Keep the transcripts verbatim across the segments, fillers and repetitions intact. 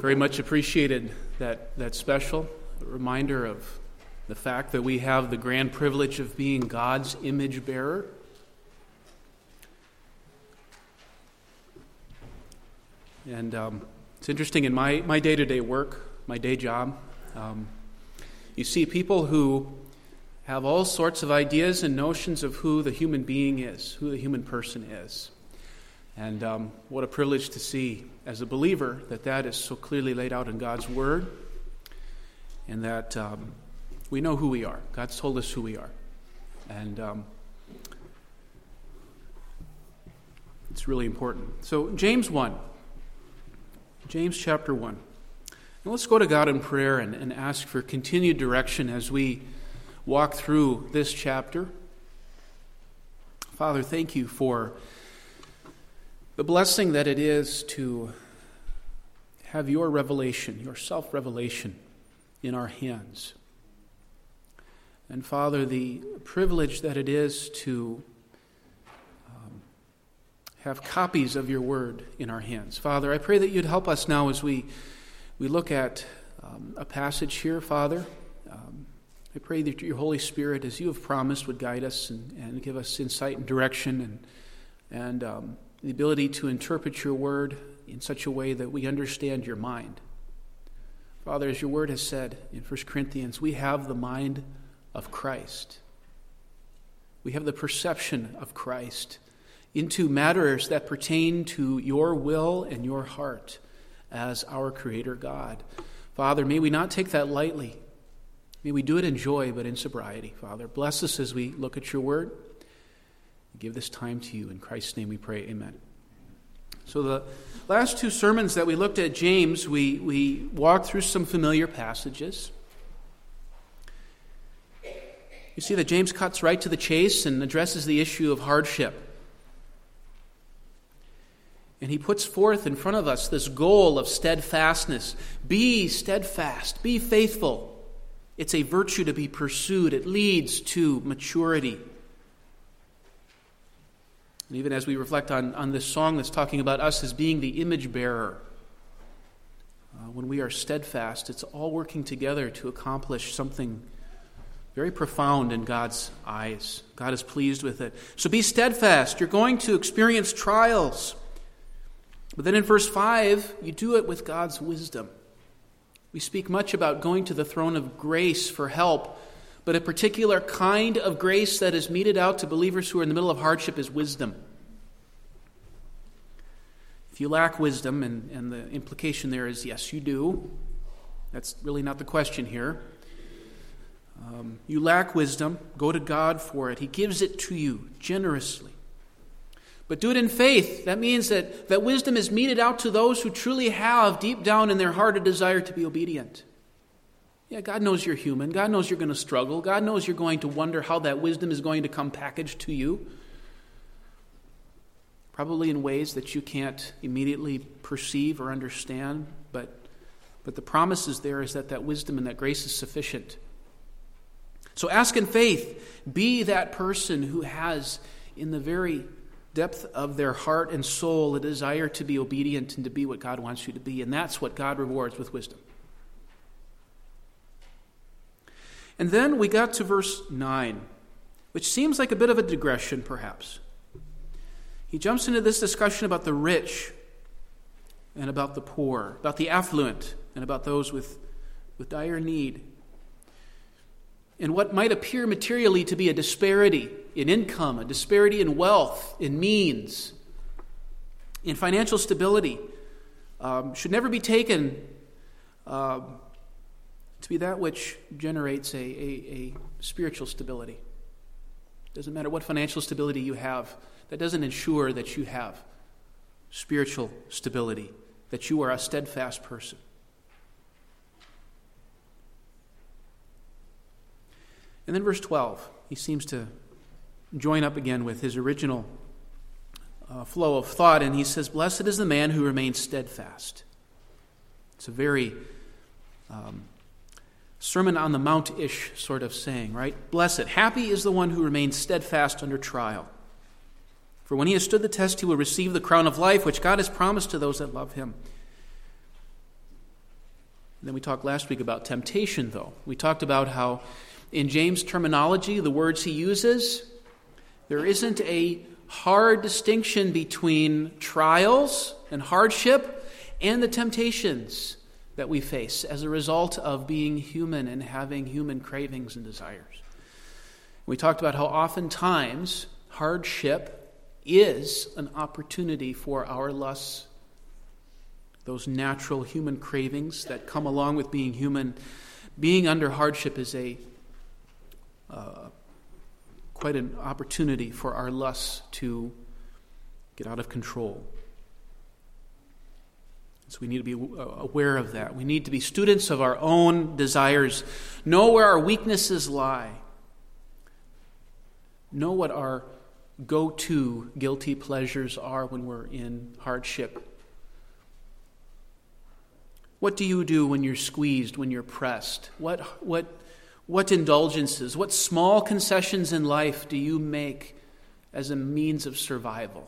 Very much appreciated that, that special reminder of the fact that we have the grand privilege of being God's image bearer. And um, it's interesting in my, my day-to-day work, my day job, um, you see people who have all sorts of ideas and notions of who the human being is, who the human person is. And um, what a privilege to see as a believer that that is so clearly laid out in God's Word, and that um, we know who we are. God's told us who we are. And um, it's really important. So James one. James chapter one. And let's go to God in prayer and, and ask for continued direction as we walk through this chapter. Father, thank you for the blessing that it is to have your revelation, your self-revelation in our hands. And Father, the privilege that it is to um, have copies of your word in our hands. Father, I pray that you'd help us now as we, we look at um, a passage here, Father. Um, I pray that your Holy Spirit, as you have promised, would guide us and, and give us insight and direction and, and um, the ability to interpret your word in such a way that we understand your mind. Father, as your word has said in First Corinthians, we have the mind of Christ. We have the perception of Christ into matters that pertain to your will and your heart as our Creator God. Father, may we not take that lightly. May we do it in joy, but in sobriety. Father, bless us as we look at your word. Give this time to you. In Christ's name we pray, amen. So the last two sermons that we looked at James, we, we walked through some familiar passages. You see that James cuts right to the chase and addresses the issue of hardship. And he puts forth in front of us this goal of steadfastness. Be steadfast, be faithful. It's a virtue to be pursued. It leads to maturity. And even as we reflect on, on this song that's talking about us as being the image bearer, uh, when we are steadfast, it's all working together to accomplish something very profound in God's eyes. God is pleased with it. So be steadfast. You're going to experience trials. But then in verse five, you do it with God's wisdom. We speak much about going to the throne of grace for help, but a particular kind of grace that is meted out to believers who are in the middle of hardship is wisdom. If you lack wisdom, and, and the implication there is, yes, you do. That's really not the question here. Um, you lack wisdom, go to God for it. He gives it to you generously. But do it in faith. That means that, that wisdom is meted out to those who truly have deep down in their heart a desire to be obedient. Yeah, God knows you're human. God knows you're going to struggle. God knows you're going to wonder how that wisdom is going to come packaged to you. Probably in ways that you can't immediately perceive or understand. But, but the promise is there is that that wisdom and that grace is sufficient. So ask in faith. Be that person who has in the very depth of their heart and soul a desire to be obedient and to be what God wants you to be. And that's what God rewards with wisdom. And then we got to verse nine, which seems like a bit of a digression, perhaps. He jumps into this discussion about the rich and about the poor, about the affluent and about those with, with dire need. And what might appear materially to be a disparity in income, a disparity in wealth, in means, in financial stability, um, should never be taken uh, to be that which generates a, a, a spiritual stability. Doesn't matter what financial stability you have, that doesn't ensure that you have spiritual stability, that you are a steadfast person. And then verse twelve, he seems to join up again with his original uh, flow of thought, and he says, "Blessed is the man who remains steadfast." It's a very um, Sermon on the Mount-ish sort of saying, right? Blessed, happy is the one who remains steadfast under trial. For when he has stood the test, he will receive the crown of life, which God has promised to those that love him. And then we talked last week about temptation, though. We talked about how in James' terminology, the words he uses, there isn't a hard distinction between trials and hardship and the temptations that we face as a result of being human and having human cravings and desires. We talked about how oftentimes hardship is an opportunity for our lusts, those natural human cravings that come along with being human. Being under hardship is a uh, quite an opportunity for our lusts to get out of control. So we need to be aware of that. We need to be students of our own desires, know where our weaknesses lie, know what our go-to guilty pleasures are when we're in hardship. What do you do when you're squeezed, when you're pressed? What what what indulgences, what small concessions in life do you make as a means of survival?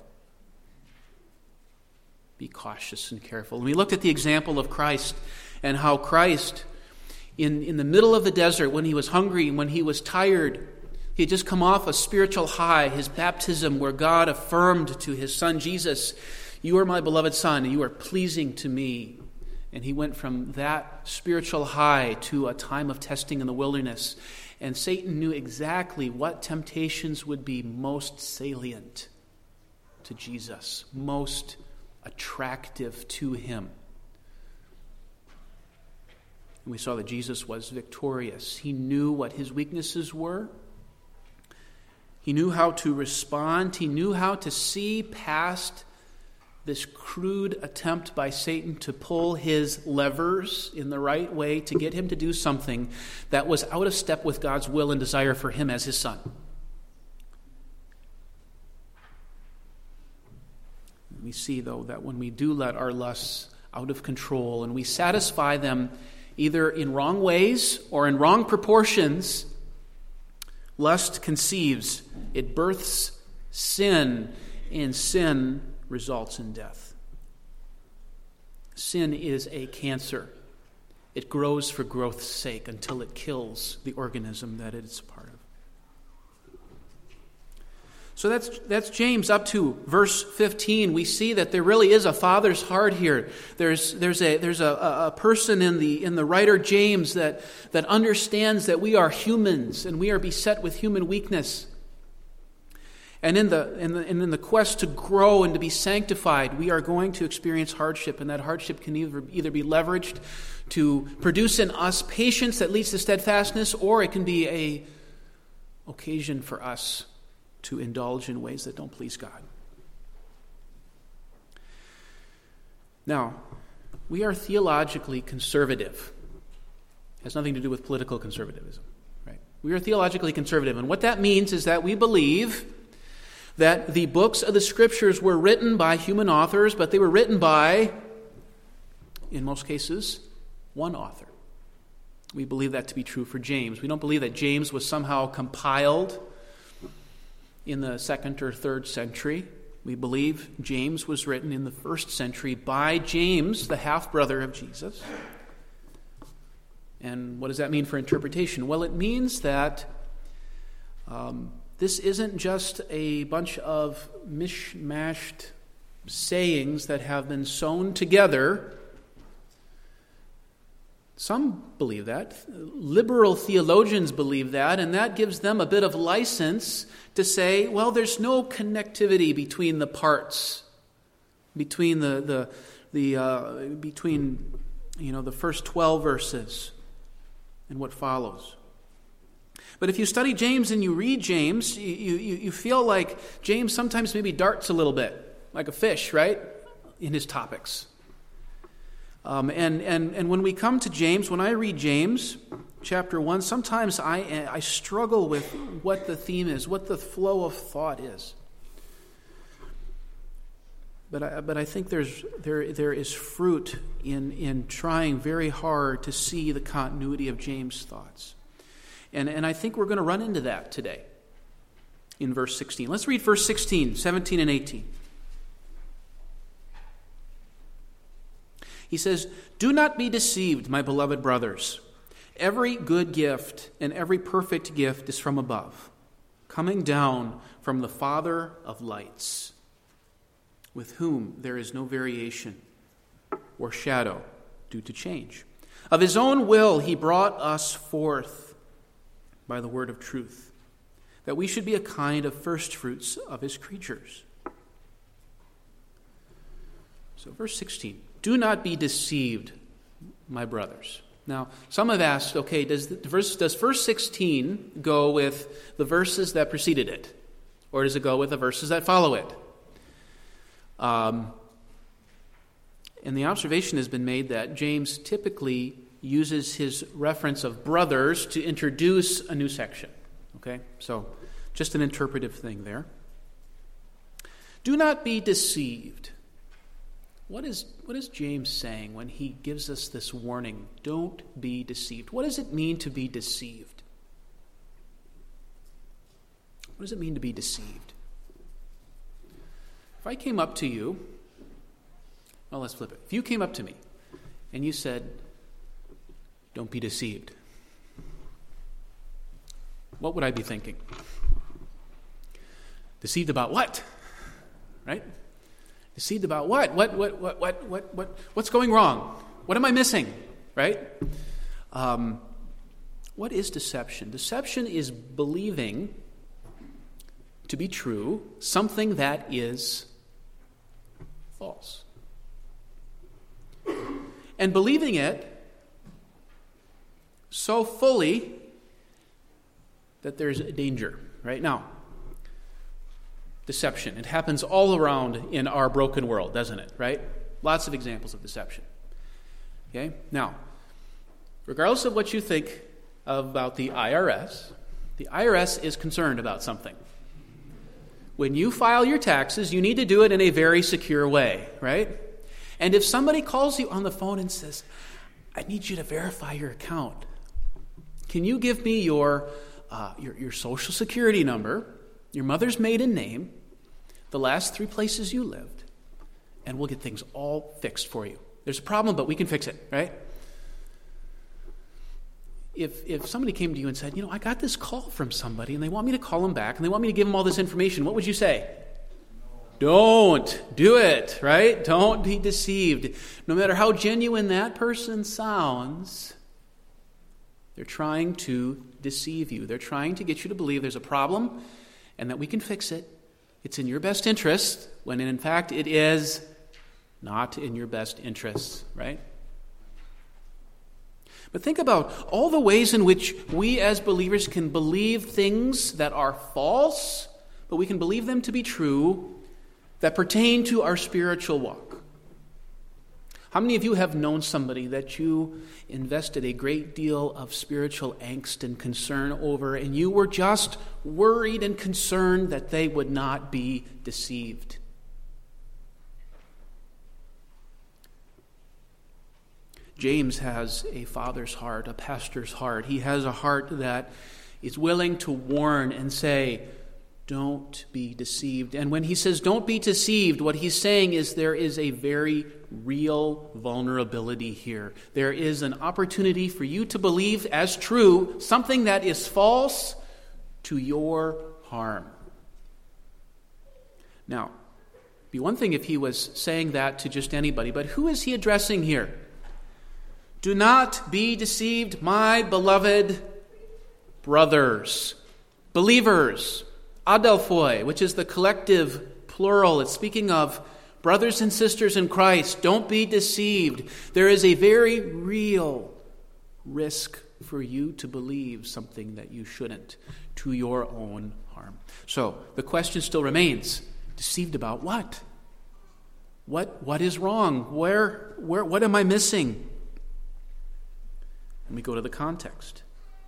Be cautious and careful. And we looked at the example of Christ and how Christ, in, in the middle of the desert, when he was hungry, when he was tired, he had just come off a spiritual high, his baptism, where God affirmed to his son Jesus, "You are my beloved son, and you are pleasing to me." And he went from that spiritual high to a time of testing in the wilderness. And Satan knew exactly what temptations would be most salient to Jesus, most attractive to him. And we saw that Jesus was victorious. He knew what his weaknesses were. He knew how to respond. He knew how to see past this crude attempt by Satan to pull his levers in the right way to get him to do something that was out of step with God's will and desire for him as his son. We see, though, that when we do let our lusts out of control and we satisfy them either in wrong ways or in wrong proportions, lust conceives, it births sin, and sin results in death. Sin is a cancer. It grows for growth's sake until it kills the organism that it's a part of. So that's that's James up to verse fifteen. We see that there really is a father's heart here. There's there's a there's a, a person in the in the writer James that that understands that we are humans and we are beset with human weakness. And in the, in the and in the quest to grow and to be sanctified, we are going to experience hardship, and that hardship can either either be leveraged to produce in us patience that leads to steadfastness, or it can be a occasion for us to indulge in ways that don't please God. Now, we are theologically conservative. It has nothing to do with political conservatism, right? We are theologically conservative, and what that means is that we believe that the books of the Scriptures were written by human authors, but they were written by, in most cases, one author. We believe that to be true for James. We don't believe that James was somehow compiled in the second or third century. We believe James was written in the first century by James, the half-brother of Jesus. And what does that mean for interpretation? Well, it means that um, this isn't just a bunch of mishmashed sayings that have been sewn together. Some believe that. Liberal theologians believe that, and that gives them a bit of license to say, well, there's no connectivity between the parts, between the the the uh, between you know the first twelve verses and what follows. But if you study James and you read James, you, you, you feel like James sometimes maybe darts a little bit, like a fish, right, in his topics. Um, and, and, and when we come to James, when I read James chapter one, sometimes I, I struggle with what the theme is, what the flow of thought is. But I, but I think there's there there is fruit in, in trying very hard to see the continuity of James' thoughts. And, and I think we're going to run into that today in verse sixteen. Let's read verse sixteen, seventeen, and eighteen. He says, "Do not be deceived, my beloved brothers. Every good gift and every perfect gift is from above, coming down from the Father of lights, with whom there is no variation or shadow due to change. Of his own will he brought us forth by the word of truth, that we should be a kind of first fruits of his creatures." So verse sixteen, "Do not be deceived, my brothers." Now, some have asked, okay, does the verse, does verse sixteen go with the verses that preceded it? Or does it go with the verses that follow it? Um, and the observation has been made that James typically uses his reference of brothers to introduce a new section. Okay, so just an interpretive thing there. Do not be deceived. What is, what is James saying when he gives us this warning? Don't be deceived. What does it mean to be deceived? What does it mean to be deceived? If I came up to you, well, let's flip it. If you came up to me and you said, "Don't be deceived," what would I be thinking? Deceived about what? Right? Deceived about what? What? What? What? What? What? What? What's going wrong? What am I missing? Right? Um, what is deception? Deception is believing to be true something that is false, and believing it so fully that there's a danger. Right now. Deception. It happens all around in our broken world, doesn't it? Right? Lots of examples of deception. Okay? Now, regardless of what you think about the I R S, the I R S is concerned about something. When you file your taxes, you need to do it in a very secure way, right? And if somebody calls you on the phone and says, "I need you to verify your account. Can you give me your uh, your, your social security number, your mother's maiden name, the last three places you lived, and we'll get things all fixed for you. There's a problem, but we can fix it," right? If if somebody came to you and said, "You know, I got this call from somebody, and they want me to call them back, and they want me to give them all this information," what would you say? No. Don't do it, right? Don't be deceived. No matter how genuine that person sounds, they're trying to deceive you. They're trying to get you to believe there's a problem and that we can fix it. It's in your best interest, when in fact it is not in your best interests, right? But think about all the ways in which we as believers can believe things that are false, but we can believe them to be true, that pertain to our spiritual walk. How many of you have known somebody that you invested a great deal of spiritual angst and concern over, and you were just worried and concerned that they would not be deceived? James has a father's heart, a pastor's heart. He has a heart that is willing to warn and say, "Don't be deceived." And when he says, "Don't be deceived," what he's saying is there is a very real vulnerability here. There is an opportunity for you to believe as true something that is false to your harm. Now, it'd be one thing if he was saying that to just anybody, but who is he addressing here? "Do not be deceived, my beloved brothers," believers. Adelphoi, which is the collective plural. It's speaking of brothers and sisters in Christ. Don't be deceived. There is a very real risk for you to believe something that you shouldn't, to your own harm. So the question still remains, deceived about what? What what is wrong? Where where what am I missing? Let me go to the context.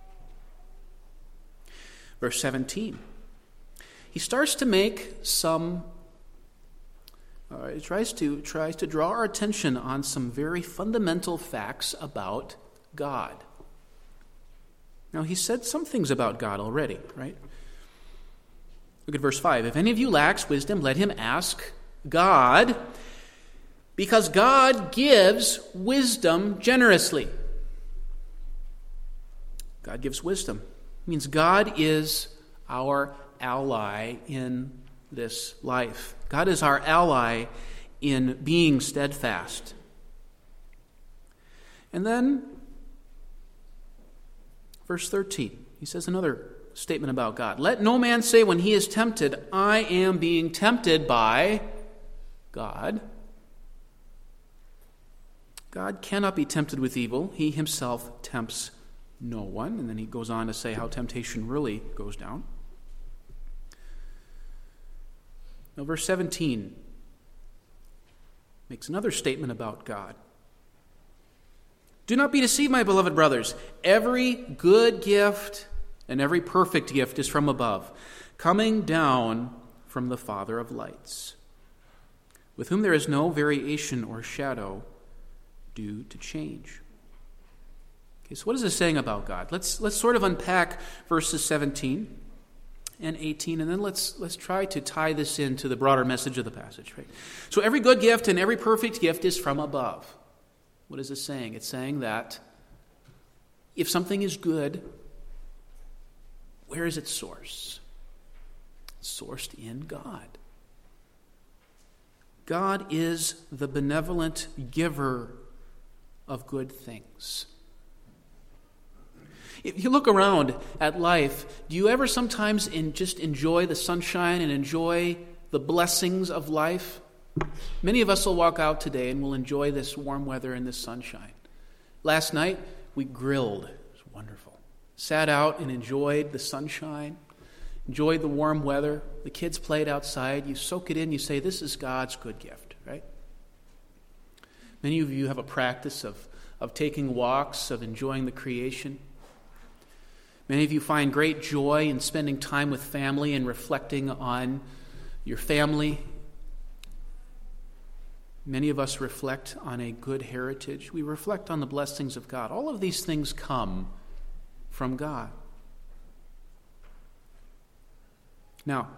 Verse seventeen. He starts to make some, uh, he tries to, tries to draw our attention on some very fundamental facts about God. Now, he said some things about God already, right? Look at verse five. "If any of you lacks wisdom, let him ask God, Because God gives wisdom generously. God gives wisdom. It means God is our ally in this life. God is our ally in being steadfast. And then, verse thirteen, he says another statement about God. Let no man say when he is tempted, I am being tempted by God. God cannot be tempted with evil. He himself tempts no one. And then he goes on to say how temptation really goes down. Now, verse seventeen makes another statement about God. Do not be deceived, my beloved brothers. Every good gift and every perfect gift is from above, coming down from the Father of lights, with whom there is no variation or shadow due to change. Okay, so what is this saying about God? Let's let's sort of unpack verses seventeen and eighteen, and then let's let's try to tie this into the broader message of the passage. Right? So every good gift and every perfect gift is from above. What is this saying? It's saying that if something is good, where is its source? It's sourced in God. God is the benevolent giver of good things. If you look around at life, do you ever sometimes in just enjoy the sunshine and enjoy the blessings of life? Many of us will walk out today and will enjoy this warm weather and this sunshine. Last night, we grilled. It was wonderful. Sat out and enjoyed the sunshine, enjoyed the warm weather. The kids played outside. You soak it in. You say, this is God's good gift, right? Many of you have a practice of, of taking walks, of enjoying the creation. Many of you find great joy in spending time with family and reflecting on your family. Many of us reflect on a good heritage. We reflect on the blessings of God. All of these things come from God. Now,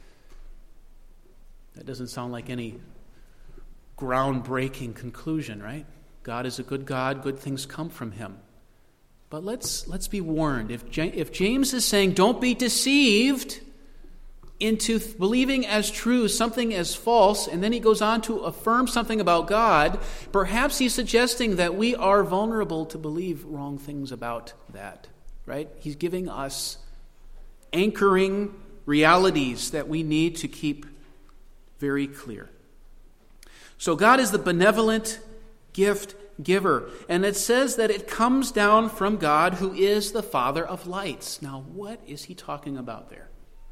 that doesn't sound like any groundbreaking conclusion, right? God is a good God. Good things come from him. But let's let's be warned. If, J- if James is saying, don't be deceived into th- believing as true something as false, and then he goes on to affirm something about God, perhaps he's suggesting that we are vulnerable to believe wrong things about that, right? He's giving us anchoring realities that we need to keep very clear. So God is the benevolent gift giver. And it says that it comes down from God, who is the Father of lights. Now, what is he talking about there?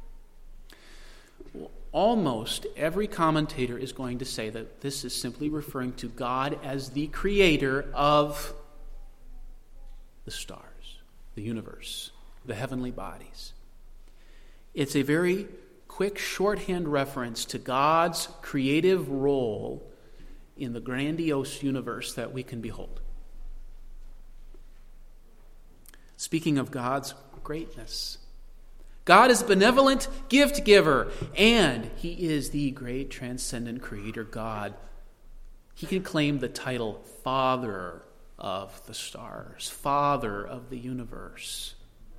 Well, almost every commentator is going to say that this is simply referring to God as the creator of the stars, the universe, the heavenly bodies. It's a very quick shorthand reference to God's creative role in the grandiose universe that we can behold. Speaking of God's greatness, God is a benevolent gift giver, and he is the great transcendent creator God. He can claim the title Father of the stars, Father of the universe.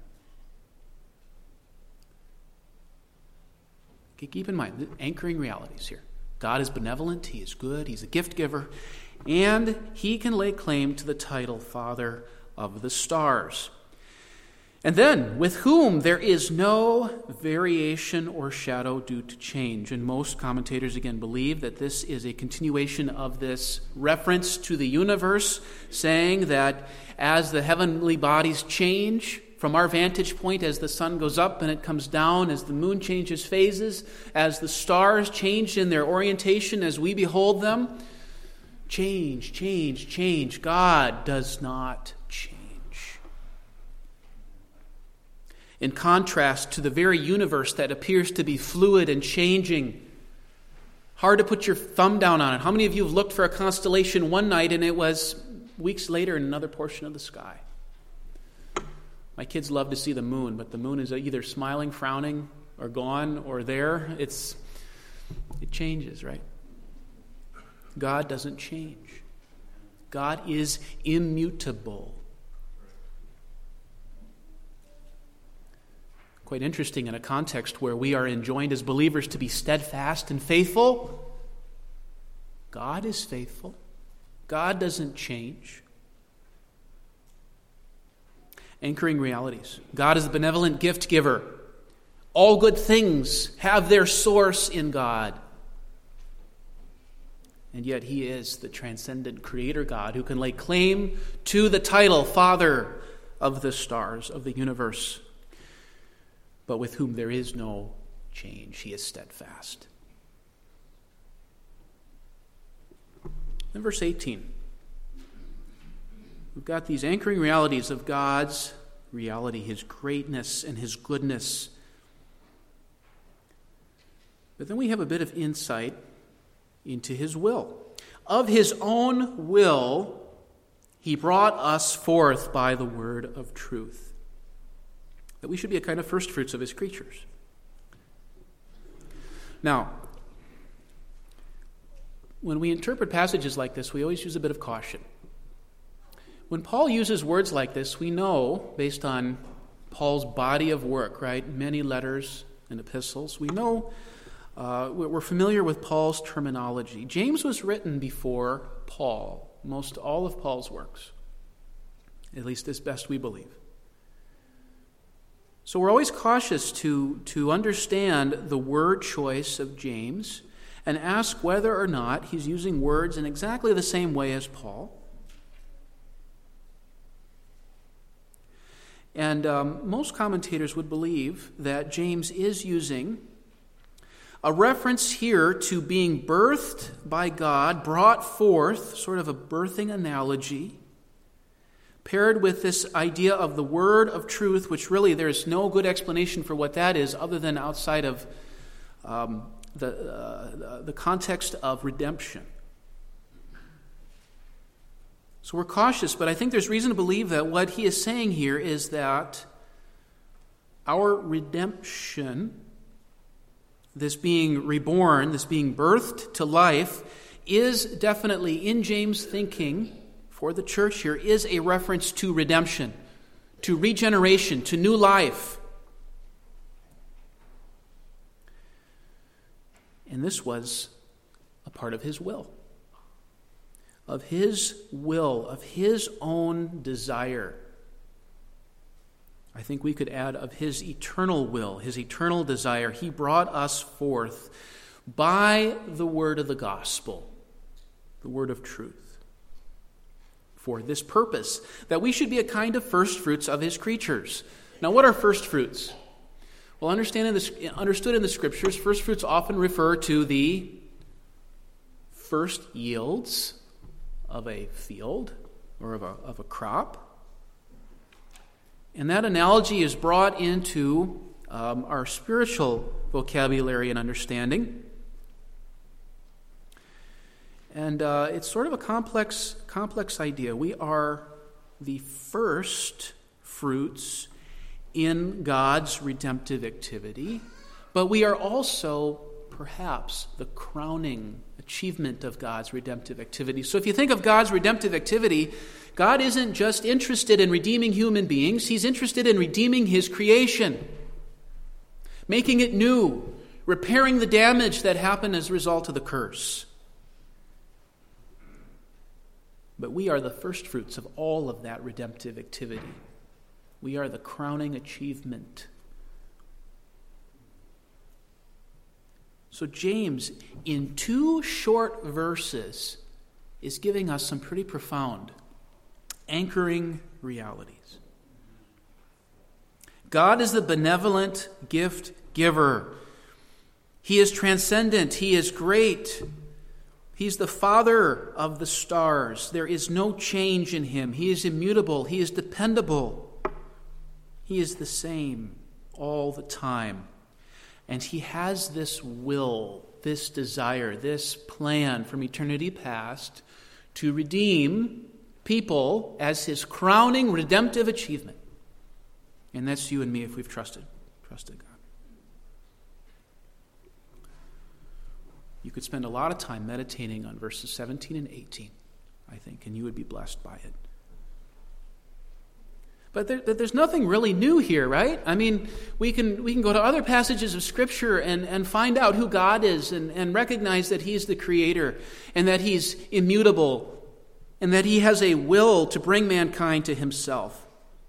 Okay, keep in mind, the anchoring realities here. God is benevolent, he is good, he's a gift giver, and he can lay claim to the title Father of the stars. And then, with whom there is no variation or shadow due to change. And most commentators, again, believe that this is a continuation of this reference to the universe, saying that as the heavenly bodies change, from our vantage point, as the sun goes up and it comes down, as the moon changes phases, as the stars change in their orientation as we behold them, change, change, change. God does not change. In contrast to the very universe that appears to be fluid and changing, hard to put your thumb down on it. How many of you have looked for a constellation one night and it was weeks later in another portion of the sky? My kids love to see the moon, but the moon is either smiling, frowning, or gone, or there. It's it changes, right? God doesn't change. God is immutable. Quite interesting in a context where we are enjoined as believers to be steadfast and faithful. God is faithful. God doesn't change. Anchoring realities. God is the benevolent gift giver. All good things have their source in God. And yet he is the transcendent creator God who can lay claim to the title Father of the stars of the universe, but with whom there is no change. He is steadfast. In verse eighteen, we've got these anchoring realities of God's reality, his greatness and his goodness. But then we have a bit of insight into his will. Of his own will, he brought us forth by the word of truth. That we should be a kind of first fruits of his creatures. Now, when we interpret passages like this, we always use a bit of caution. When Paul uses words like this, we know, based on Paul's body of work, right, many letters and epistles, we know, uh, we're familiar with Paul's terminology. James was written before Paul, most all of Paul's works, at least as best we believe. So we're always cautious to, to understand the word choice of James and ask whether or not he's using words in exactly the same way as Paul. And um, most commentators would believe that James is using a reference here to being birthed by God, brought forth, sort of a birthing analogy, paired with this idea of the word of truth, which really there's no good explanation for what that is other than outside of um, the, uh, the context of redemption. So we're cautious, but I think there's reason to believe that what he is saying here is that our redemption, this being reborn, this being birthed to life, is definitely, in James' thinking for the church here, is a reference to redemption, to regeneration, to new life. And this was a part of his will. Of his will, of his own desire. I think we could add of his eternal will, his eternal desire. He brought us forth by the word of the gospel, the word of truth, for this purpose, that we should be a kind of first fruits of his creatures. Now, what are first fruits? Well, understanding this, understood in the Scriptures, first fruits often refer to the first yields of a field or of a, of a crop. And that analogy is brought into um, our spiritual vocabulary and understanding. And uh, it's sort of a complex, complex idea. We are the first fruits in God's redemptive activity, but we are also perhaps the crowning achievement of God's redemptive activity. So if you think of God's redemptive activity, God isn't just interested in redeeming human beings, he's interested in redeeming his creation, making it new, repairing the damage that happened as a result of the curse. But we are the first fruits of all of that redemptive activity. We are the crowning achievement. So James, in two short verses, is giving us some pretty profound, anchoring realities. God is the benevolent gift giver. He is transcendent. He is great. He's the Father of the stars. There is no change in him. He is immutable. He is dependable. He is the same all the time. And he has this will, this desire, this plan from eternity past to redeem people as his crowning redemptive achievement. And that's you and me if we've trusted, trusted God. You You could spend a lot of time meditating on verses seventeen and eighteen, I think, and you would be blessed by it. But there, there's nothing really new here, right? I mean, we can we can go to other passages of Scripture and, and find out who God is and, and recognize that He's the Creator and that He's immutable and that He has a will to bring mankind to Himself.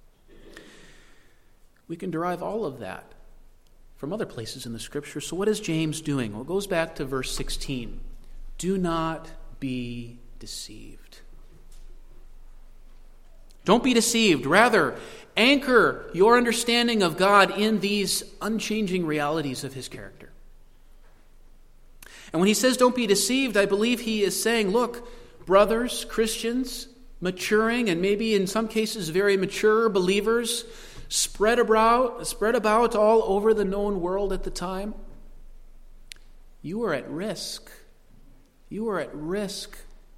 We can derive all of that from other places in the Scripture. So what is James doing? Well, it goes back to verse sixteen. Do not be deceived. Don't be deceived. Rather, anchor your understanding of God in these unchanging realities of His character. And when he says don't be deceived, I believe he is saying, look, brothers, Christians, maturing and maybe in some cases very mature believers, spread about, spread about all over the known world at the time, you are at risk. You are at risk.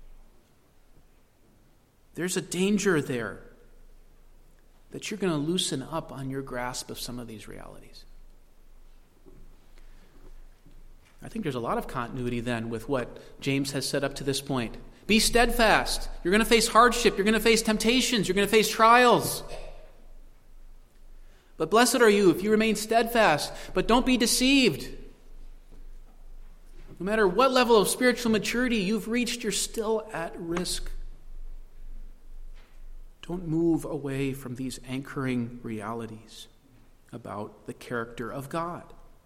There's a danger there that you're going to loosen up on your grasp of some of these realities. I think there's a lot of continuity then with what James has said up to this point. Be steadfast. You're going to face hardship. You're going to face temptations. You're going to face trials. But blessed are you if you remain steadfast. But don't be deceived. No matter what level of spiritual maturity you've reached, you're still at risk. Don't move away from these anchoring realities about the character of God.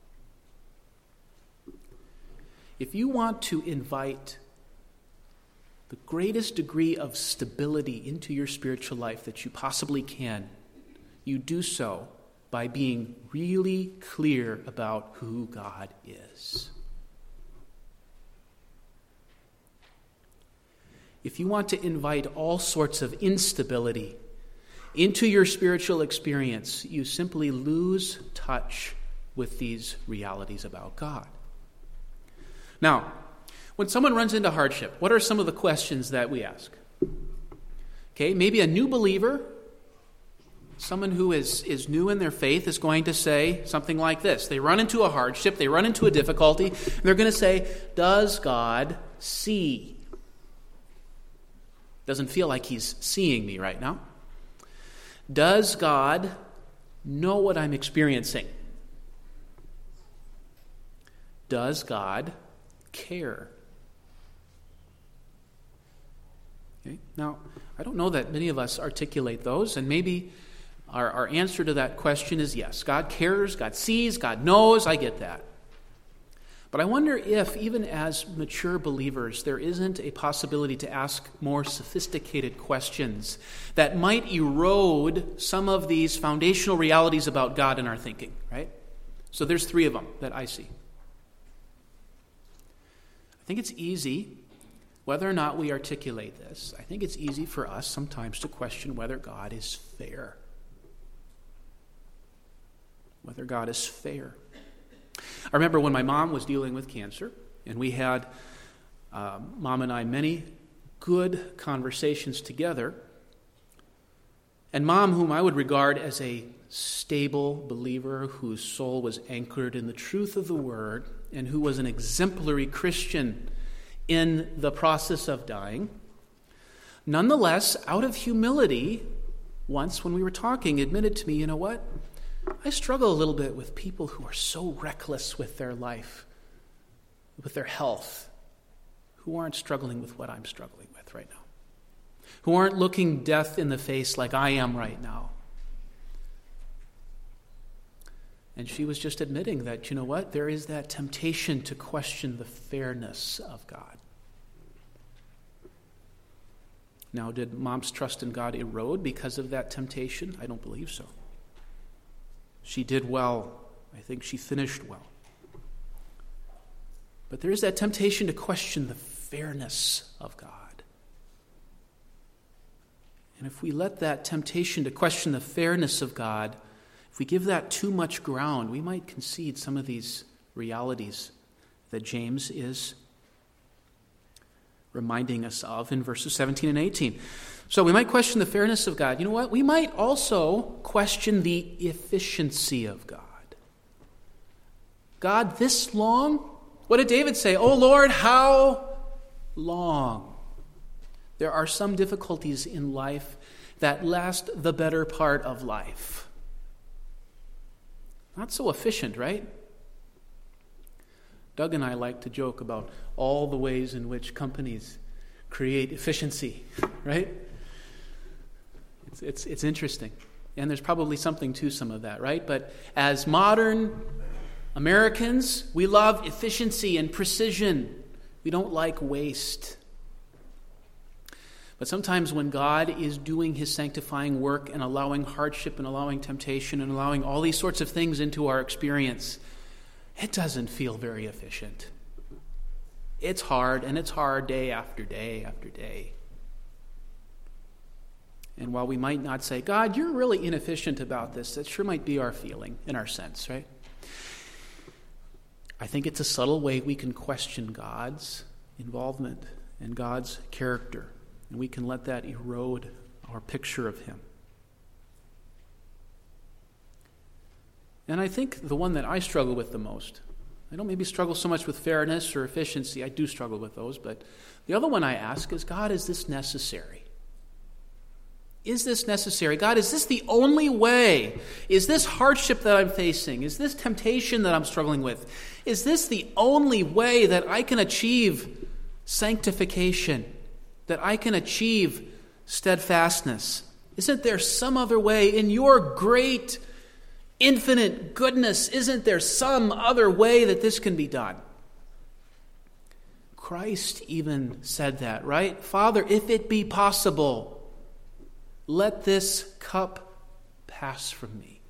If you want to invite the greatest degree of stability into your spiritual life that you possibly can, you do so by being really clear about who God is. If you want to invite all sorts of instability into your spiritual experience, you simply lose touch with these realities about God. Now, when someone runs into hardship, what are some of the questions that we ask? Okay, maybe a new believer, someone who is, is new in their faith, is going to say something like this. They run into a hardship, they run into a difficulty, and they're going to say, does God see? Doesn't feel like he's seeing me right now. Does God know what I'm experiencing? Does God care? Okay. Now, I don't know that many of us articulate those, and maybe our, our answer to that question is yes. God cares, God sees, God knows, I get that. But I wonder if, even as mature believers, there isn't a possibility to ask more sophisticated questions that might erode some of these foundational realities about God in our thinking, right? So there's three of them that I see. I think it's easy, whether or not we articulate this, I think it's easy for us sometimes to question whether God is fair. Whether God is fair. I remember when my mom was dealing with cancer, and we had, uh, Mom and I, many good conversations together. And Mom, whom I would regard as a stable believer, whose soul was anchored in the truth of the Word, and who was an exemplary Christian in the process of dying, nonetheless, out of humility, once when we were talking, admitted to me, you know what? I struggle a little bit with people who are so reckless with their life, with their health, who aren't struggling with what I'm struggling with right now, who aren't looking death in the face like I am right now. And she was just admitting that, you know what, there is that temptation to question the fairness of God. Now, did Mom's trust in God erode because of that temptation? I don't believe so. She did well. I think she finished well. But there is that temptation to question the fairness of God. And if we let that temptation to question the fairness of God, if we give that too much ground, we might concede some of these realities that James is reminding us of in verses seventeen and eighteen. So we might question the fairness of God. You know what? We might also question the efficiency of God. God, this long, What did David say? "Oh Lord, how long?" There are some difficulties in life that last the better part of life. Not so efficient, right? Doug and I like to joke about all the ways in which companies create efficiency, right? It's, it's, it's interesting. And there's probably something to some of that, right? But as modern Americans, we love efficiency and precision. We don't like waste. But sometimes when God is doing his sanctifying work and allowing hardship and allowing temptation and allowing all these sorts of things into our experience, it doesn't feel very efficient. It's hard, and it's hard day after day after day. And while we might not say, "God, you're really inefficient about this," that sure might be our feeling in our sense, right? I think it's a subtle way we can question God's involvement and God's character. And we can let that erode our picture of him. And I think the one that I struggle with the most, I don't maybe struggle so much with fairness or efficiency, I do struggle with those, but the other one I ask is, God, is this necessary? Is this necessary? God, is this the only way? Is this hardship that I'm facing? Is this temptation that I'm struggling with? Is this the only way that I can achieve sanctification? That I can achieve steadfastness? Isn't there some other way in your great, infinite goodness? Isn't there some other way that this can be done? Christ even said that, right? "Father, if it be possible, let this cup pass from me.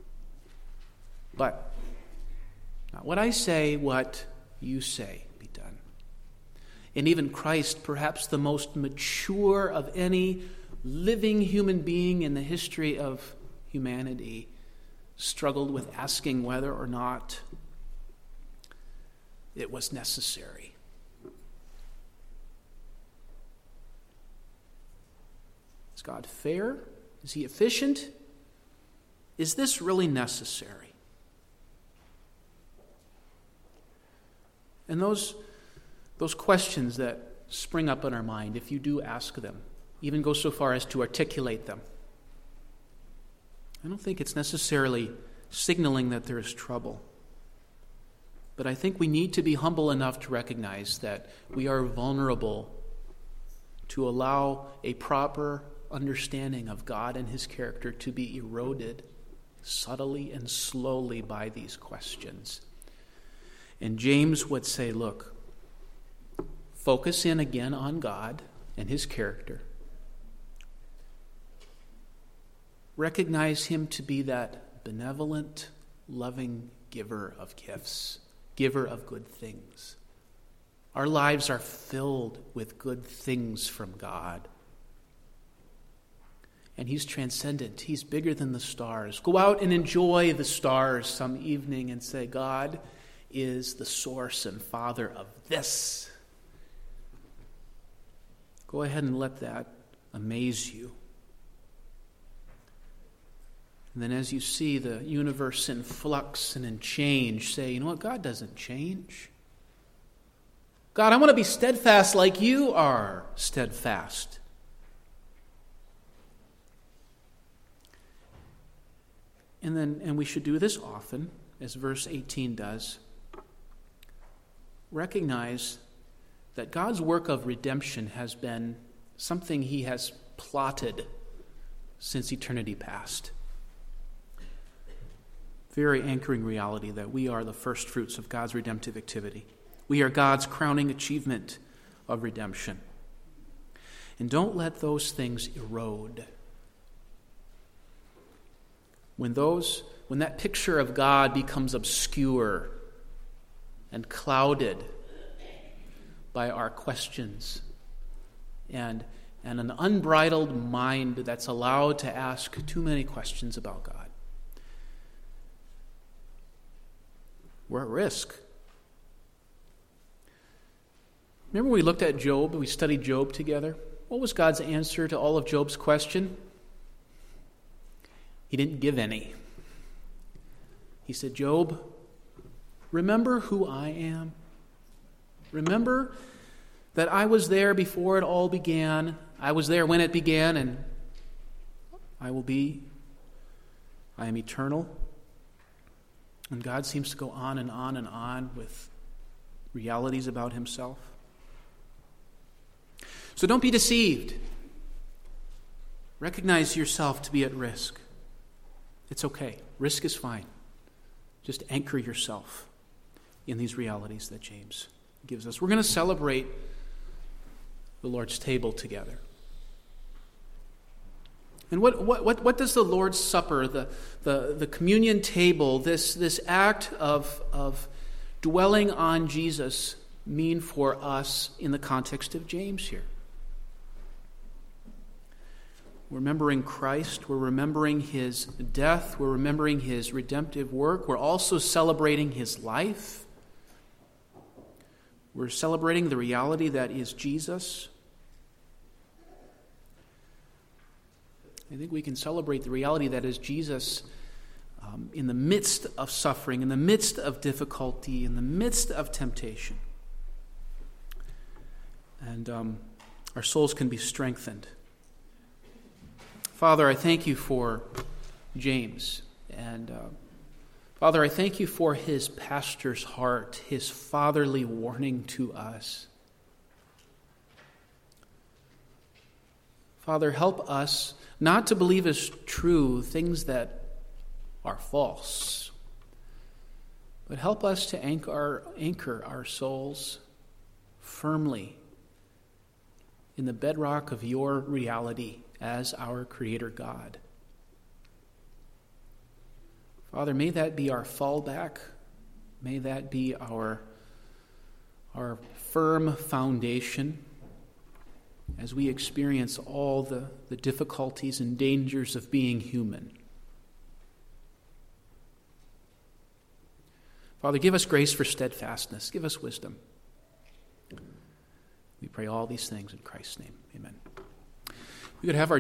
But not what I say, what you say be done." And even Christ, perhaps the most mature of any living human being in the history of humanity, struggled with asking whether or not it was necessary. Is God fair? Is he efficient? Is this really necessary? And those Those questions that spring up in our mind, if you do ask them, even go so far as to articulate them, I don't think it's necessarily signaling that there is trouble. But I think we need to be humble enough to recognize that we are vulnerable to allow a proper understanding of God and his character to be eroded subtly and slowly by these questions. And James would say, look, focus in again on God and his character. Recognize him to be that benevolent, loving giver of gifts, giver of good things. Our lives are filled with good things from God. And he's transcendent. He's bigger than the stars. Go out and enjoy the stars some evening and say, God is the source and father of this. Go ahead and let that amaze you. And then as you see the universe in flux and in change, say, you know what? God doesn't change. God, I want to be steadfast like you are steadfast. And then, and we should do this often, as verse eighteen does. Recognize that God's work of redemption has been something he has plotted since eternity past. Very anchoring reality that we are the first fruits of God's redemptive activity. We are God's crowning achievement of redemption. And don't let those things erode. When those, when that picture of God becomes obscure and clouded by our questions and, and an unbridled mind that's allowed to ask too many questions about God, we're at risk. Remember we looked at Job, we studied Job together? What was God's answer to all of Job's question? He didn't give any. He said, Job, remember who I am? Remember that I was there before it all began. I was there when it began, and I will be. I am eternal. And God seems to go on and on and on with realities about himself. So don't be deceived. Recognize yourself to be at risk. It's okay. Risk is fine. Just anchor yourself in these realities that James gives us. We're going to celebrate the Lord's table together. And what, what, what, what does the Lord's Supper, the, the, the communion table, this, this act of, of dwelling on Jesus mean for us in the context of James here? We're remembering Christ. We're remembering his death. We're remembering his redemptive work. We're also celebrating his life. We're celebrating the reality that is Jesus. I think we can celebrate the reality that is Jesus um, in the midst of suffering, in the midst of difficulty, in the midst of temptation. And um, our souls can be strengthened. Father, I thank you for James. And uh, Father, I thank you for his pastor's heart, his fatherly warning to us. Father, help us not to believe as true things that are false, but help us to anchor, anchor our souls firmly in the bedrock of your reality as our Creator God. Father, may that be our fallback. May that be our, our firm foundation as we experience all the, the difficulties and dangers of being human. Father, give us grace for steadfastness. Give us wisdom. We pray all these things in Christ's name. Amen. We could have our